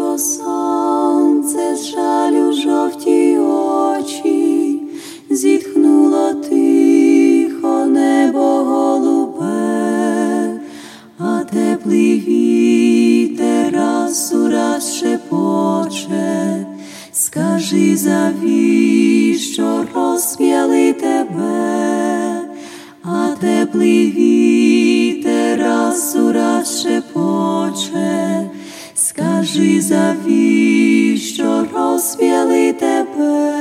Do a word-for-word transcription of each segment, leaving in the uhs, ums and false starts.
Закрило сонце з жалю жовті очі, зітхнуло тихо небо голубе, а теплий вітер раз у раз шепоче: скажи, завіщо розп'яли тебе? А теплий вітер раз у раз шепоче: скажи, завіщо розп'яли тебе?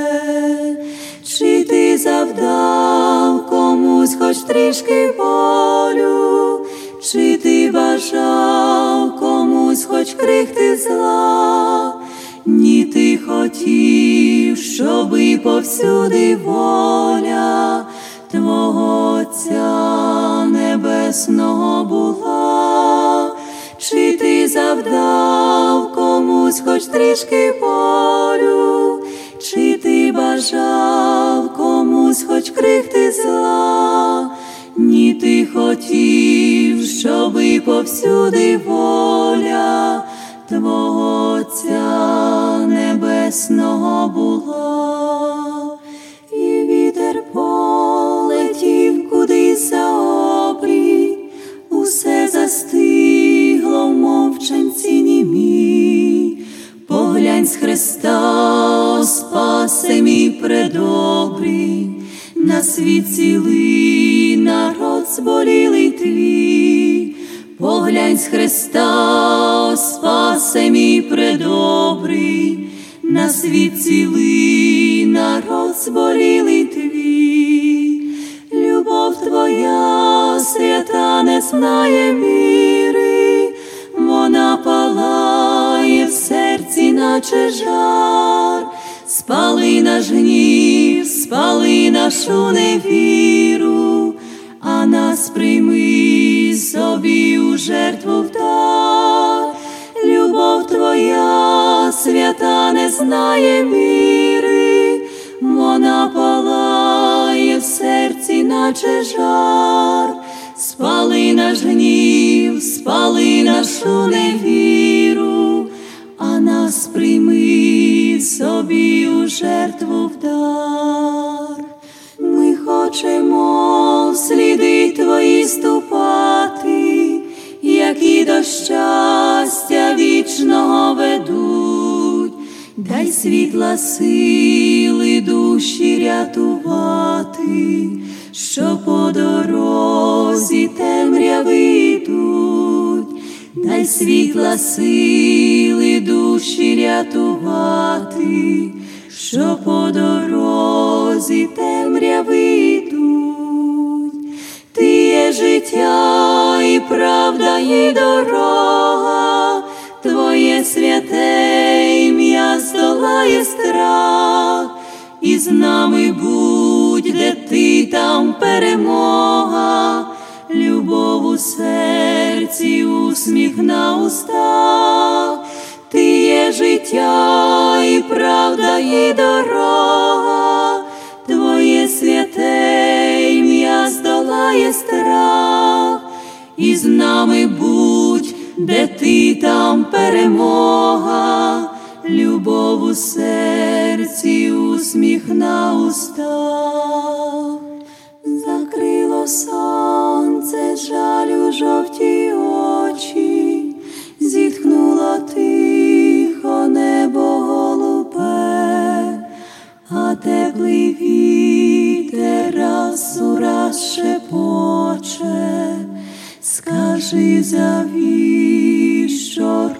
Чи ти завдав комусь хоч трішки болю? Чи ти бажав комусь хоч крихти зла? Ні, ти хотів, щоби повсюди воля Твого Отця Небесного була. Чи ти завдав комусь хоч трішки болю? Чи ти бажав комусь хоч крихти зла? Ні, ти хотів, щоби повсюди воля Твого Отця Небесного була. І вітер полетів кудись за обрій, усе застигло в мовчанці німій. Поглянь з Христа, спасе мій предобрий, на світ цілий народ зболілий твій. Поглянь з Христа, спасе мій предобрий, на світ цілий народ зболілий твій. Любов Твоя свята не знає міри, вона палає в серці, наче жар. Спали наш гнів, спали нашу невіру, а нас прийми собі у жертву в дар. Любов Твоя свята не знає міри, вона палає в серці, наче жар. Спали наш гнів, спали нашу невіру, а нас прийми собі у жертву в дар. Ми хочемо в сліди Твої ступати, які до щастя вічного ведуть. Дай світла сили душі рятувати, що по дорозі темряви йдуть. Дай світла сили душі рятувати, що по дорозі темряви йдуть. Ти є життя і правда, і дорога, Твоє святе ім'я здолає страх. І з нами будь, де ти, там перемога, любов у серці, усміх на устах. Ти є життя і правда, і дорога, Твоє святе ім'я здолає страх. І з нами будь, де ти, там перемога, любов у серці, усміх на устах. Закрило сонце з жалю жовті очі, зітхнуло тихо небо голубе, а теплий вітер раз у раз шепоче: скажи, завіщо